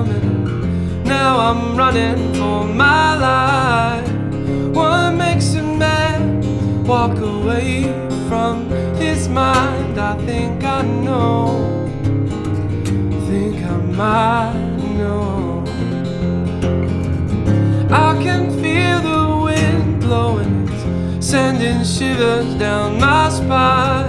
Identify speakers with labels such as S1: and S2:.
S1: coming. Now I'm running for my life. What makes a man walk away from his mind? I think I know. Think I might know. I can feel the wind blowing, it's sending shivers down my spine.